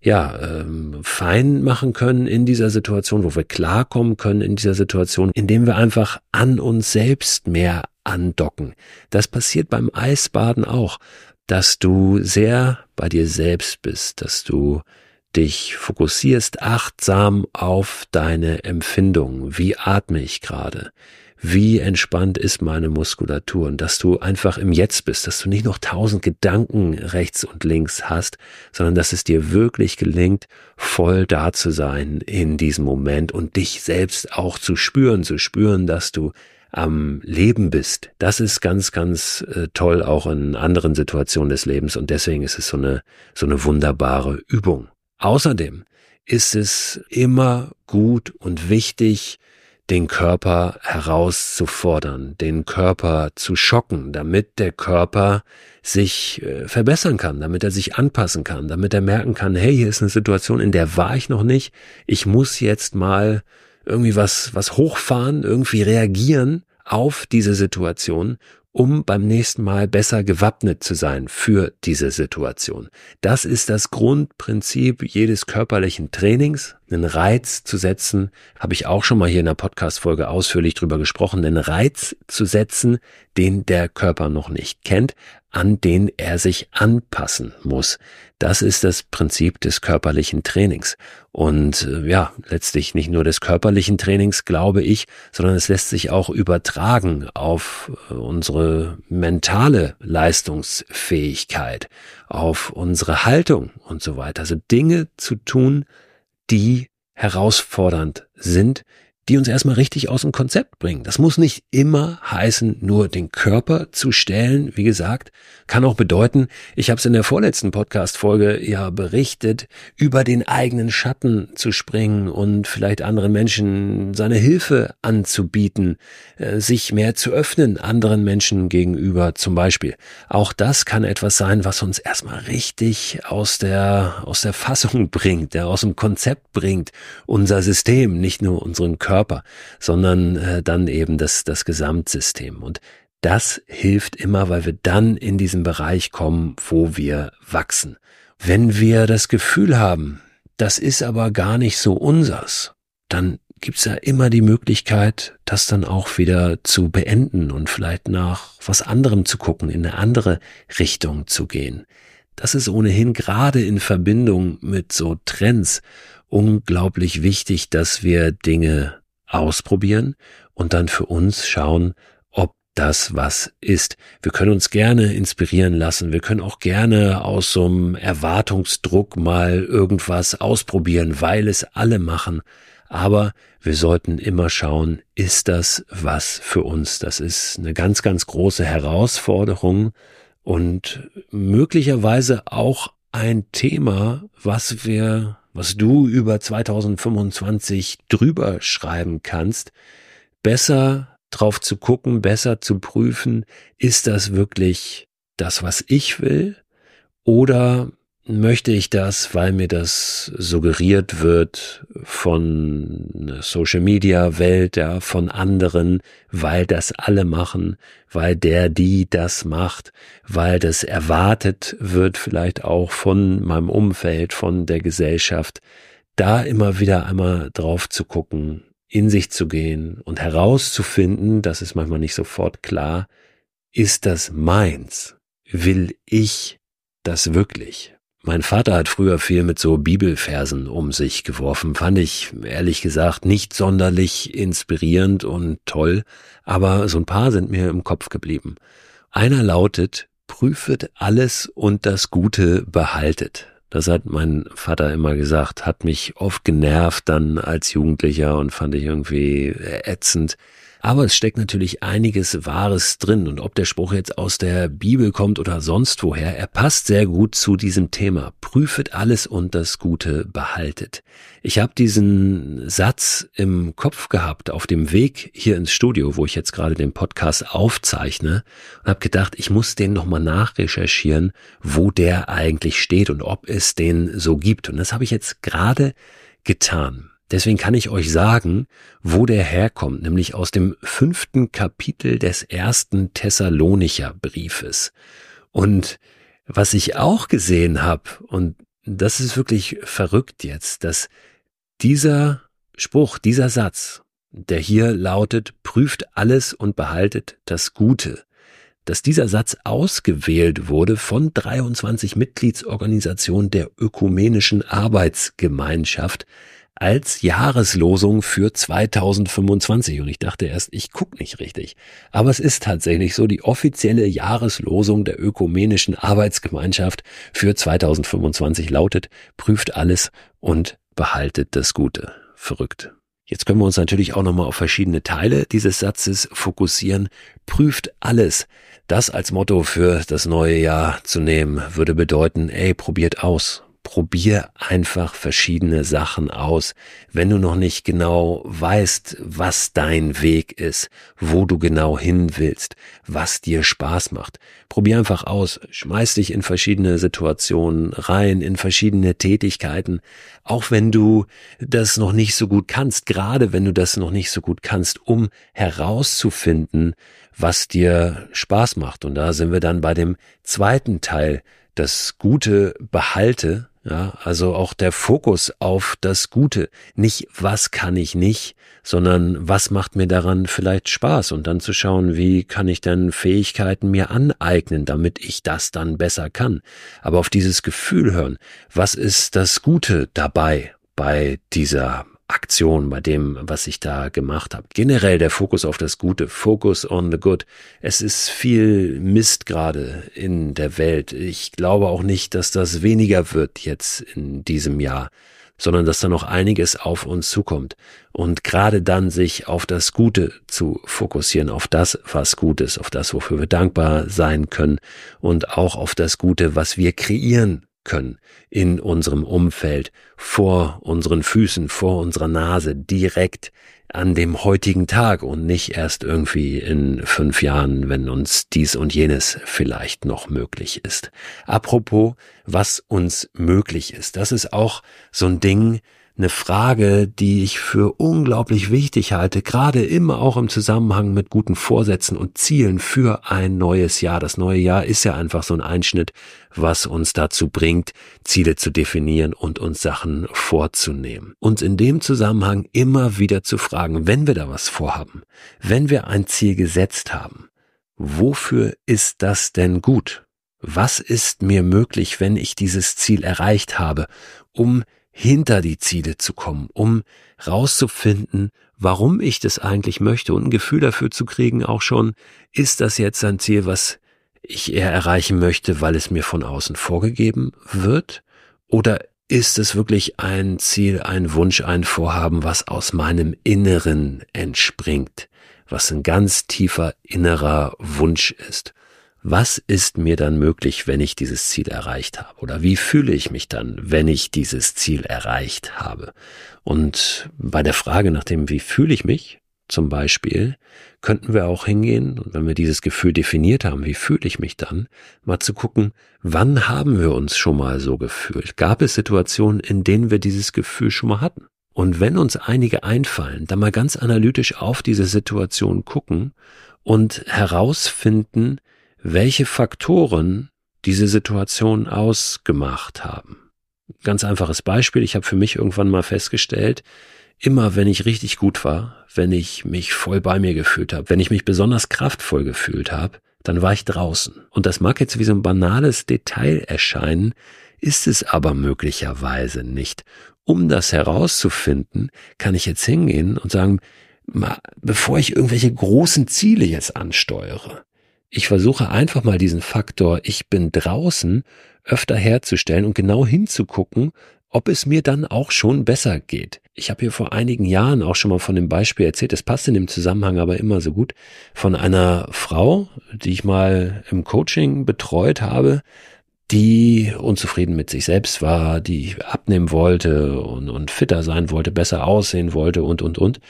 fein machen können in dieser Situation, wo wir klarkommen können in dieser Situation, indem wir einfach an uns selbst mehr andocken. Das passiert beim Eisbaden auch, dass du sehr bei dir selbst bist, dass du dich fokussierst achtsam auf deine Empfindungen. Wie atme ich gerade? Wie entspannt ist meine Muskulatur? Und dass du einfach im Jetzt bist, dass du nicht noch 1000 Gedanken rechts und links hast, sondern dass es dir wirklich gelingt, voll da zu sein in diesem Moment und dich selbst auch zu spüren, dass du am Leben bist. Das ist ganz, ganz toll auch in anderen Situationen des Lebens und deswegen ist es so eine wunderbare Übung. Außerdem ist es immer gut und wichtig, den Körper herauszufordern, den Körper zu schocken, damit der Körper sich verbessern kann, damit er sich anpassen kann, damit er merken kann, hey, hier ist eine Situation, in der war ich noch nicht, ich muss jetzt mal irgendwie was hochfahren, irgendwie reagieren auf diese Situation, um beim nächsten Mal besser gewappnet zu sein für diese Situation. Das ist das Grundprinzip jedes körperlichen Trainings, einen Reiz zu setzen, habe ich auch schon mal hier in der Podcast-Folge ausführlich drüber gesprochen, einen Reiz zu setzen, den der Körper noch nicht kennt, an den er sich anpassen muss. Das ist das Prinzip des körperlichen Trainings. Und letztlich nicht nur des körperlichen Trainings, glaube ich, sondern es lässt sich auch übertragen auf unsere mentale Leistungsfähigkeit, auf unsere Haltung und so weiter. Also Dinge zu tun, die herausfordernd sind, die uns erstmal richtig aus dem Konzept bringen. Das muss nicht immer heißen, nur den Körper zu stählen. Wie gesagt, kann auch bedeuten, ich habe es in der vorletzten Podcast-Folge ja berichtet, über den eigenen Schatten zu springen und vielleicht anderen Menschen seine Hilfe anzubieten, sich mehr zu öffnen anderen Menschen gegenüber zum Beispiel. Auch das kann etwas sein, was uns erstmal richtig aus der Fassung bringt, aus dem Konzept bringt, unser System, nicht nur unseren Körper, sondern dann eben das Gesamtsystem. Und das hilft immer, weil wir dann in diesen Bereich kommen, wo wir wachsen. Wenn wir das Gefühl haben, das ist aber gar nicht so unsers, dann gibt's ja immer die Möglichkeit, das dann auch wieder zu beenden und vielleicht nach was anderem zu gucken, in eine andere Richtung zu gehen. Das ist ohnehin gerade in Verbindung mit so Trends unglaublich wichtig, dass wir Dinge ausprobieren und dann für uns schauen, ob das was ist. Wir können uns gerne inspirieren lassen. Wir können auch gerne aus so einem Erwartungsdruck mal irgendwas ausprobieren, weil es alle machen. Aber wir sollten immer schauen, ist das was für uns? Das ist eine ganz, ganz große Herausforderung und möglicherweise auch ein Thema, was du über 2025 drüber schreiben kannst, besser drauf zu gucken, besser zu prüfen, ist das wirklich das, was ich will? Oder möchte ich das, weil mir das suggeriert wird von der Social-Media-Welt, ja, von anderen, weil das alle machen, weil die das macht, weil das erwartet wird vielleicht auch von meinem Umfeld, von der Gesellschaft, da immer wieder einmal drauf zu gucken, in sich zu gehen und herauszufinden, das ist manchmal nicht sofort klar, ist das meins? Will ich das wirklich? Mein Vater hat früher viel mit so Bibelversen um sich geworfen, fand ich ehrlich gesagt nicht sonderlich inspirierend und toll, aber so ein paar sind mir im Kopf geblieben. Einer lautet, prüfet alles und das Gute behaltet. Das hat mein Vater immer gesagt, hat mich oft genervt dann als Jugendlicher und fand ich irgendwie ätzend. Aber es steckt natürlich einiges Wahres drin und ob der Spruch jetzt aus der Bibel kommt oder sonst woher, er passt sehr gut zu diesem Thema. Prüfet alles und das Gute behaltet. Ich habe diesen Satz im Kopf gehabt auf dem Weg hier ins Studio, wo ich jetzt gerade den Podcast aufzeichne und habe gedacht, ich muss den nochmal nachrecherchieren, wo der eigentlich steht und ob es den so gibt. Und das habe ich jetzt gerade getan. Deswegen kann ich euch sagen, wo der herkommt, nämlich aus dem 5. Kapitel des 1. Thessalonicher Briefes. Und was ich auch gesehen habe, und das ist wirklich verrückt jetzt, dass dieser Spruch, dieser Satz, der hier lautet, prüft alles und behaltet das Gute, dass dieser Satz ausgewählt wurde von 23 Mitgliedsorganisationen der Ökumenischen Arbeitsgemeinschaft, als Jahreslosung für 2025. Und ich dachte erst, ich gucke nicht richtig. Aber es ist tatsächlich so, die offizielle Jahreslosung der Ökumenischen Arbeitsgemeinschaft für 2025 lautet, prüft alles und behaltet das Gute. Verrückt. Jetzt können wir uns natürlich auch nochmal auf verschiedene Teile dieses Satzes fokussieren. Prüft alles. Das als Motto für das neue Jahr zu nehmen, würde bedeuten, probiert aus. Probier einfach verschiedene Sachen aus. Wenn du noch nicht genau weißt, was dein Weg ist, wo du genau hin willst, was dir Spaß macht, probier einfach aus. Schmeiß dich in verschiedene Situationen rein, in verschiedene Tätigkeiten. Auch wenn du das noch nicht so gut kannst, gerade wenn du das noch nicht so gut kannst, um herauszufinden, was dir Spaß macht. Und da sind wir dann bei dem zweiten Teil, das Gute behalte. Ja, also auch der Fokus auf das Gute. Nicht, was kann ich nicht, sondern was macht mir daran vielleicht Spaß und dann zu schauen, wie kann ich denn Fähigkeiten mir aneignen, damit ich das dann besser kann. Aber auf dieses Gefühl hören, was ist das Gute dabei bei dieser Aktion, bei dem, was ich da gemacht habe. Generell der Fokus auf das Gute, Focus on the good. Es ist viel Mist gerade in der Welt. Ich glaube auch nicht, dass das weniger wird jetzt in diesem Jahr, sondern dass da noch einiges auf uns zukommt. Und gerade dann sich auf das Gute zu fokussieren, auf das, was gut ist, auf das, wofür wir dankbar sein können und auch auf das Gute, was wir kreieren können in unserem Umfeld, vor unseren Füßen, vor unserer Nase, direkt an dem heutigen Tag und nicht erst irgendwie in 5 Jahren, wenn uns dies und jenes vielleicht noch möglich ist. Apropos, was uns möglich ist, das ist auch so ein Ding, eine Frage, die ich für unglaublich wichtig halte, gerade immer auch im Zusammenhang mit guten Vorsätzen und Zielen für ein neues Jahr. Das neue Jahr ist ja einfach so ein Einschnitt, was uns dazu bringt, Ziele zu definieren und uns Sachen vorzunehmen. Uns in dem Zusammenhang immer wieder zu fragen, wenn wir da was vorhaben, wenn wir ein Ziel gesetzt haben, wofür ist das denn gut? Was ist mir möglich, wenn ich dieses Ziel erreicht habe, um hinter die Ziele zu kommen, um rauszufinden, warum ich das eigentlich möchte und ein Gefühl dafür zu kriegen, auch schon, ist das jetzt ein Ziel, was ich eher erreichen möchte, weil es mir von außen vorgegeben wird? Oder ist es wirklich ein Ziel, ein Wunsch, ein Vorhaben, was aus meinem Inneren entspringt, was ein ganz tiefer innerer Wunsch ist? was ist mir dann möglich, wenn ich dieses Ziel erreicht habe? Oder wie fühle ich mich dann, wenn ich dieses Ziel erreicht habe? Und bei der Frage nach dem, wie fühle ich mich, zum Beispiel, könnten wir auch hingehen, und wenn wir dieses Gefühl definiert haben, wie fühle ich mich dann, mal zu gucken, wann haben wir uns schon mal so gefühlt? Gab es Situationen, in denen wir dieses Gefühl schon mal hatten? Und wenn uns einige einfallen, dann mal ganz analytisch auf diese Situation gucken und herausfinden, welche Faktoren diese Situation ausgemacht haben. Ganz einfaches Beispiel, ich habe für mich irgendwann mal festgestellt, immer wenn ich richtig gut war, wenn ich mich voll bei mir gefühlt habe, wenn ich mich besonders kraftvoll gefühlt habe, dann war ich draußen. Und das mag jetzt wie so ein banales Detail erscheinen, ist es aber möglicherweise nicht. Um das herauszufinden, kann ich jetzt hingehen und sagen, bevor ich irgendwelche großen Ziele jetzt ansteuere, ich versuche einfach mal diesen Faktor, ich bin draußen, öfter herzustellen und genau hinzugucken, ob es mir dann auch schon besser geht. Ich habe hier vor einigen Jahren auch schon mal von dem Beispiel erzählt, das passt in dem Zusammenhang aber immer so gut, von einer Frau, die ich mal im Coaching betreut habe, die unzufrieden mit sich selbst war, die abnehmen wollte und fitter sein wollte, besser aussehen wollte und.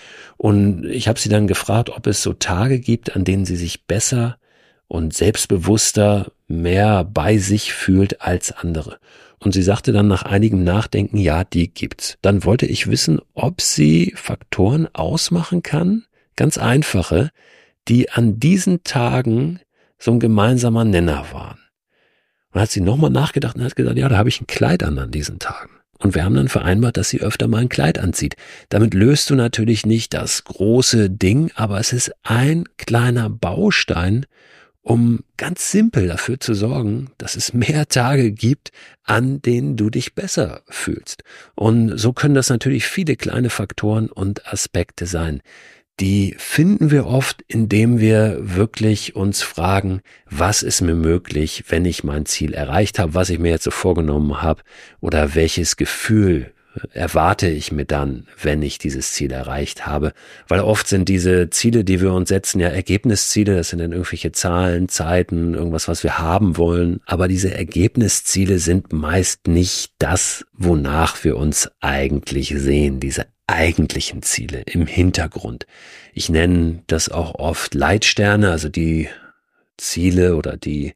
Und ich habe sie dann gefragt, ob es so Tage gibt, an denen sie sich besser und selbstbewusster mehr bei sich fühlt als andere. Und sie sagte dann nach einigem Nachdenken, ja, die gibt's. Dann wollte ich wissen, ob sie Faktoren ausmachen kann, ganz einfache, die an diesen Tagen so ein gemeinsamer Nenner waren. Und hat sie nochmal nachgedacht und hat gesagt, ja, da habe ich ein Kleid an diesen Tagen. Und wir haben dann vereinbart, dass sie öfter mal ein Kleid anzieht. Damit löst du natürlich nicht das große Ding, aber es ist ein kleiner Baustein, um ganz simpel dafür zu sorgen, dass es mehr Tage gibt, an denen du dich besser fühlst. Und so können das natürlich viele kleine Faktoren und Aspekte sein. Die finden wir oft, indem wir wirklich uns fragen, was ist mir möglich, wenn ich mein Ziel erreicht habe, was ich mir jetzt so vorgenommen habe, oder welches Gefühl erwarte ich mir dann, wenn ich dieses Ziel erreicht habe. Weil oft sind diese Ziele, die wir uns setzen, ja Ergebnisziele, das sind dann irgendwelche Zahlen, Zeiten, irgendwas, was wir haben wollen. Aber diese Ergebnisziele sind meist nicht das, wonach wir uns eigentlich sehen, diese eigentlichen Ziele im Hintergrund. Ich nenne das auch oft Leitsterne, also die Ziele oder die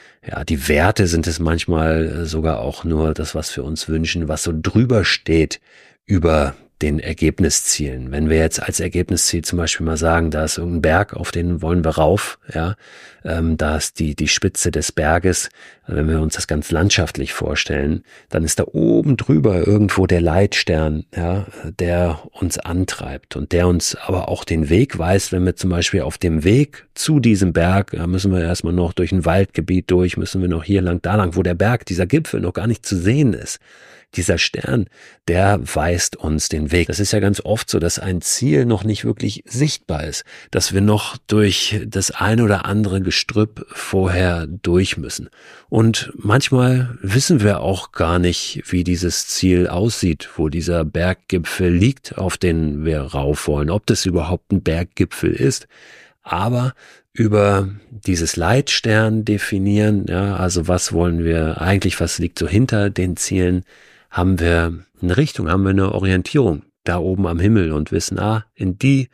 Werte sind es manchmal sogar auch nur das, was wir uns wünschen, was so drüber steht über den Ergebniszielen. Wenn wir jetzt als Ergebnisziel zum Beispiel mal sagen, da ist irgendein Berg, auf den wollen wir rauf, ja, da ist die Spitze des Berges. Wenn wir uns das ganz landschaftlich vorstellen, dann ist da oben drüber irgendwo der Leitstern, ja, der uns antreibt und der uns aber auch den Weg weist, wenn wir zum Beispiel auf dem Weg zu diesem Berg, da müssen wir erstmal noch durch ein Waldgebiet durch, müssen wir noch hier lang, da lang, wo der Berg, dieser Gipfel noch gar nicht zu sehen ist. Dieser Stern, der weist uns den Weg. Das ist ja ganz oft so, dass ein Ziel noch nicht wirklich sichtbar ist, dass wir noch durch das ein oder andere Gestrüpp vorher durch müssen. Und manchmal wissen wir auch gar nicht, wie dieses Ziel aussieht, wo dieser Berggipfel liegt, auf den wir rauf wollen, ob das überhaupt ein Berggipfel ist. Aber über dieses Leitstern definieren, ja, also was wollen wir eigentlich, was liegt so hinter den Zielen, haben wir eine Richtung, haben wir eine Orientierung da oben am Himmel und wissen, in die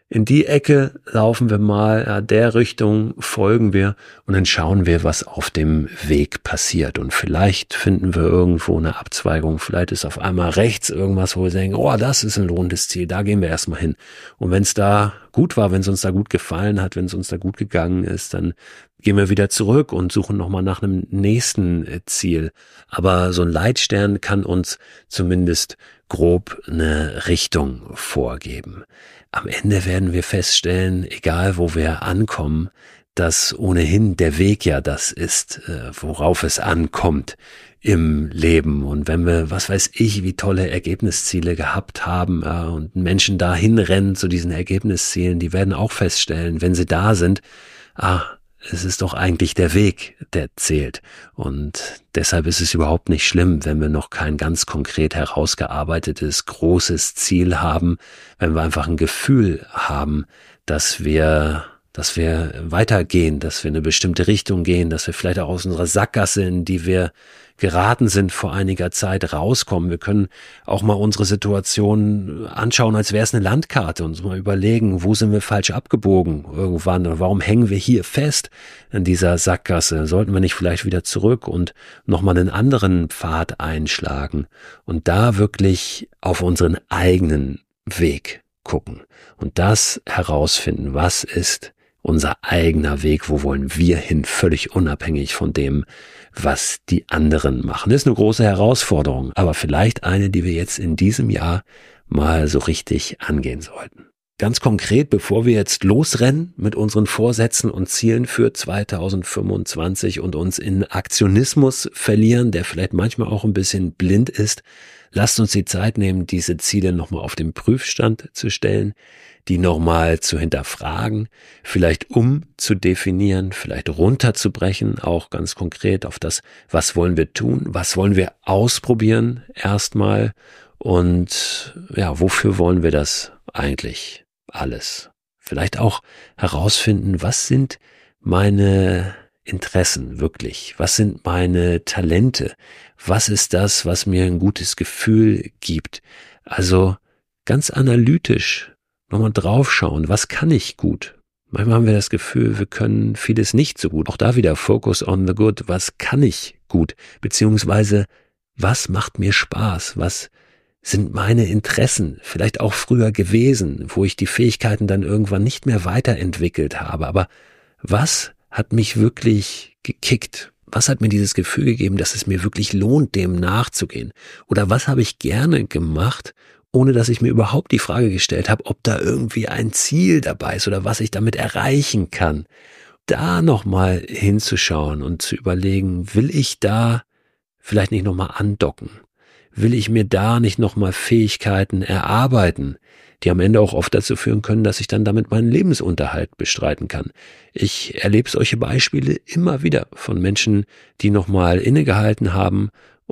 Ecke laufen wir mal, der Richtung folgen wir und dann schauen wir, was auf dem Weg passiert. Und vielleicht finden wir irgendwo eine Abzweigung, vielleicht ist auf einmal rechts irgendwas, wo wir denken, das ist ein lohnendes Ziel, da gehen wir erstmal hin. Und wenn es da gut war, wenn es uns da gut gefallen hat, wenn es uns da gut gegangen ist, dann gehen wir wieder zurück und suchen nochmal nach einem nächsten Ziel. Aber so ein Leitstern kann uns zumindest grob eine Richtung vorgeben. Am Ende werden wir feststellen, egal wo wir ankommen, dass ohnehin der Weg ja das ist, worauf es ankommt im Leben. Und wenn wir, was weiß ich, wie tolle Ergebnisziele gehabt haben und Menschen dahin rennen zu diesen Ergebniszielen, die werden auch feststellen, wenn sie da sind, es ist doch eigentlich der Weg, der zählt. Und deshalb ist es überhaupt nicht schlimm, wenn wir noch kein ganz konkret herausgearbeitetes, großes Ziel haben, wenn wir einfach ein Gefühl haben, dass wir dass wir weitergehen, dass wir in eine bestimmte Richtung gehen, dass wir vielleicht auch aus unserer Sackgasse, in die wir geraten sind vor einiger Zeit, rauskommen. Wir können auch mal unsere Situation anschauen, als wäre es eine Landkarte, und uns mal überlegen, wo sind wir falsch abgebogen irgendwann oder warum hängen wir hier fest in dieser Sackgasse? Sollten wir nicht vielleicht wieder zurück und nochmal einen anderen Pfad einschlagen und da wirklich auf unseren eigenen Weg gucken und das herausfinden, was ist unser eigener Weg, wo wollen wir hin, völlig unabhängig von dem, was die anderen machen. Das ist eine große Herausforderung, aber vielleicht eine, die wir jetzt in diesem Jahr mal so richtig angehen sollten. Ganz konkret, bevor wir jetzt losrennen mit unseren Vorsätzen und Zielen für 2025 und uns in Aktionismus verlieren, der vielleicht manchmal auch ein bisschen blind ist, lasst uns die Zeit nehmen, diese Ziele nochmal auf den Prüfstand zu stellen, die nochmal zu hinterfragen, vielleicht umzudefinieren, vielleicht runterzubrechen, auch ganz konkret auf das, was wollen wir tun, was wollen wir ausprobieren erstmal und ja, wofür wollen wir das eigentlich alles? Vielleicht auch herausfinden, was sind meine Interessen wirklich? Was sind meine Talente? Was ist das, was mir ein gutes Gefühl gibt? Also ganz analytisch nochmal draufschauen, was kann ich gut? Manchmal haben wir das Gefühl, wir können vieles nicht so gut. Auch da wieder Focus on the good. Was kann ich gut? Beziehungsweise, was macht mir Spaß? Was sind meine Interessen? Vielleicht auch früher gewesen, wo ich die Fähigkeiten dann irgendwann nicht mehr weiterentwickelt habe. Aber was hat mich wirklich gekickt? Was hat mir dieses Gefühl gegeben, dass es mir wirklich lohnt, dem nachzugehen? Oder was habe ich gerne gemacht, ohne dass ich mir überhaupt die Frage gestellt habe, ob da irgendwie ein Ziel dabei ist oder was ich damit erreichen kann. Da nochmal hinzuschauen und zu überlegen, will ich da vielleicht nicht nochmal andocken? Will ich mir da nicht nochmal Fähigkeiten erarbeiten, die am Ende auch oft dazu führen können, dass ich dann damit meinen Lebensunterhalt bestreiten kann? Ich erlebe solche Beispiele immer wieder von Menschen, die nochmal innegehalten haben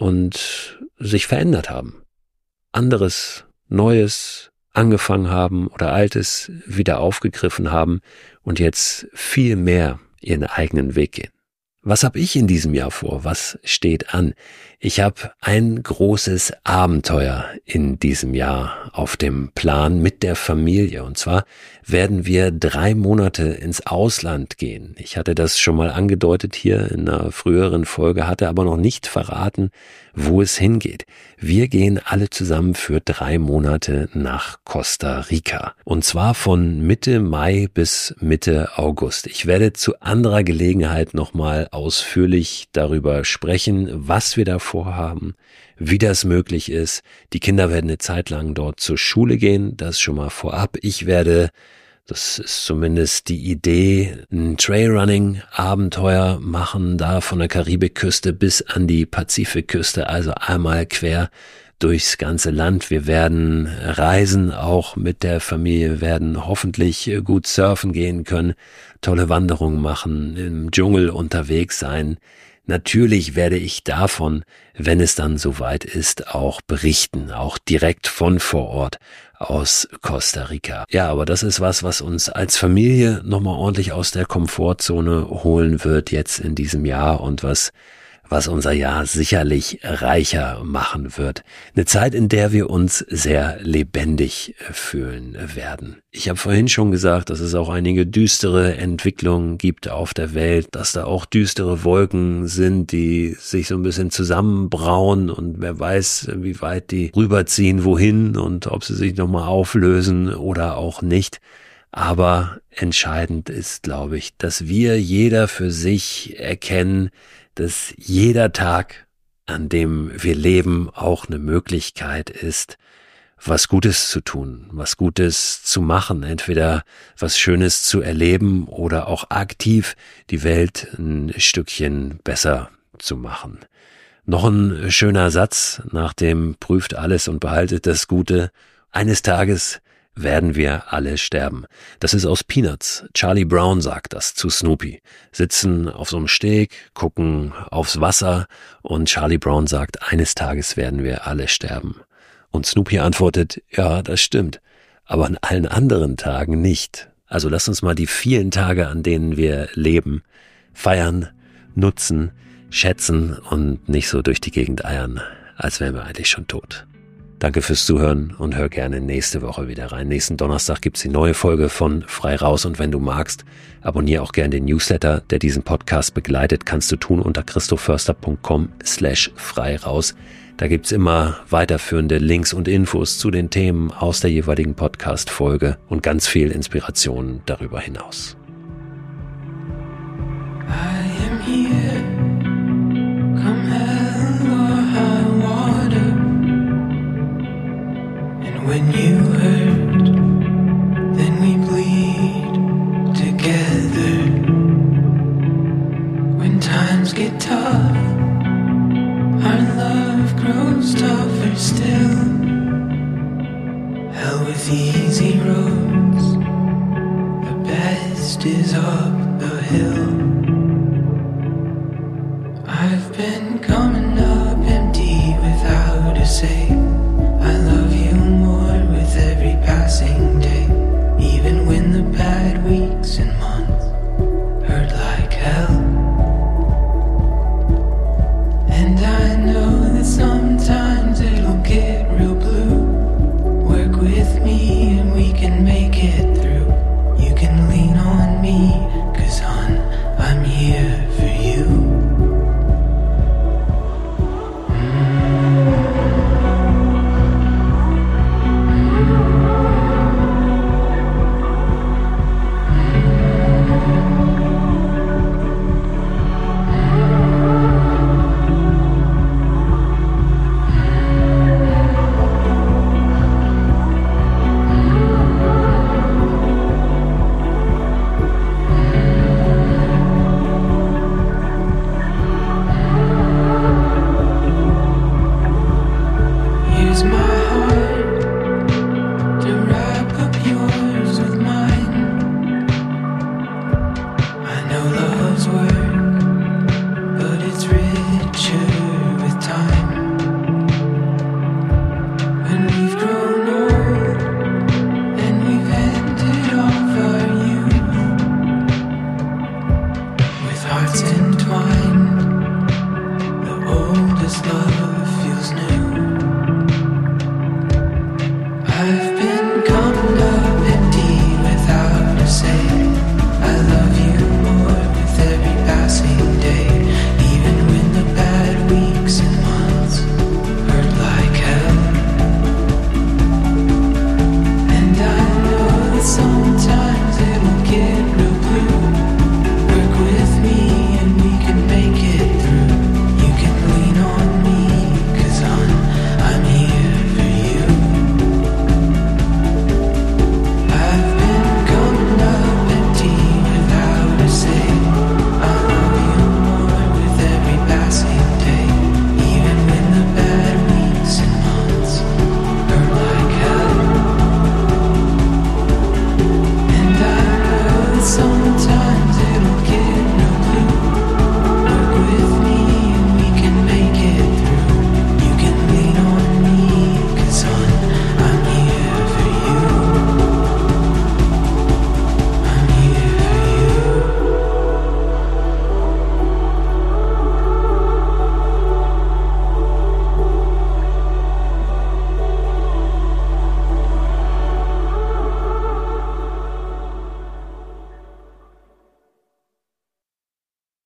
und sich verändert haben. Anderes, Neues angefangen haben oder Altes wieder aufgegriffen haben und jetzt viel mehr ihren eigenen Weg gehen. Was habe ich in diesem Jahr vor? Was steht an? Ich habe ein großes Abenteuer in diesem Jahr auf dem Plan mit der Familie. Und zwar werden wir 3 Monate ins Ausland gehen. Ich hatte das schon mal angedeutet hier in einer früheren Folge, hatte aber noch nicht verraten, wo es hingeht. Wir gehen alle zusammen für 3 Monate nach Costa Rica. Und zwar von Mitte Mai bis Mitte August. Ich werde zu anderer Gelegenheit nochmal ausführlich darüber sprechen, was wir da vorhaben, wie das möglich ist. Die Kinder werden eine Zeit lang dort zur Schule gehen, das schon mal vorab. Ich werde, das ist zumindest die Idee, ein Trailrunning-Abenteuer machen, da von der Karibikküste bis an die Pazifikküste, also einmal quer durchs ganze Land. Wir werden reisen, auch mit der Familie, werden hoffentlich gut surfen gehen können, tolle Wanderungen machen, im Dschungel unterwegs sein. Natürlich werde ich davon, wenn es dann soweit ist, auch berichten, auch direkt von vor Ort aus Costa Rica. Ja, aber das ist was uns als Familie nochmal ordentlich aus der Komfortzone holen wird jetzt in diesem Jahr und was unser Jahr sicherlich reicher machen wird. Eine Zeit, in der wir uns sehr lebendig fühlen werden. Ich habe vorhin schon gesagt, dass es auch einige düstere Entwicklungen gibt auf der Welt, dass da auch düstere Wolken sind, die sich so ein bisschen zusammenbrauen und wer weiß, wie weit die rüberziehen, wohin und ob sie sich nochmal auflösen oder auch nicht. Aber entscheidend ist, glaube ich, dass wir jeder für sich erkennen, dass jeder Tag, an dem wir leben, auch eine Möglichkeit ist, was Gutes zu tun, was Gutes zu machen, entweder was Schönes zu erleben oder auch aktiv die Welt ein Stückchen besser zu machen. Noch ein schöner Satz nach dem prüft alles und behaltet das Gute. Eines Tages werden wir alle sterben. Das ist aus Peanuts. Charlie Brown sagt das zu Snoopy. Sitzen auf so einem Steg, gucken aufs Wasser und Charlie Brown sagt, eines Tages werden wir alle sterben. Und Snoopy antwortet, ja, das stimmt, aber an allen anderen Tagen nicht. Also lasst uns mal die vielen Tage, an denen wir leben, feiern, nutzen, schätzen und nicht so durch die Gegend eiern, als wären wir eigentlich schon tot. Danke fürs Zuhören und hör gerne nächste Woche wieder rein. Nächsten Donnerstag gibt's die neue Folge von Frei Raus und wenn du magst, abonniere auch gerne den Newsletter, der diesen Podcast begleitet. Kannst du tun unter christoförster.com/freiraus. Da gibt's immer weiterführende Links und Infos zu den Themen aus der jeweiligen Podcast-Folge und ganz viel Inspiration darüber hinaus. I am here, come hell or high water. And when you hurt, then we bleed together. When times get tough, our love grows tougher still. Hell with easy roads, the best is up the hill.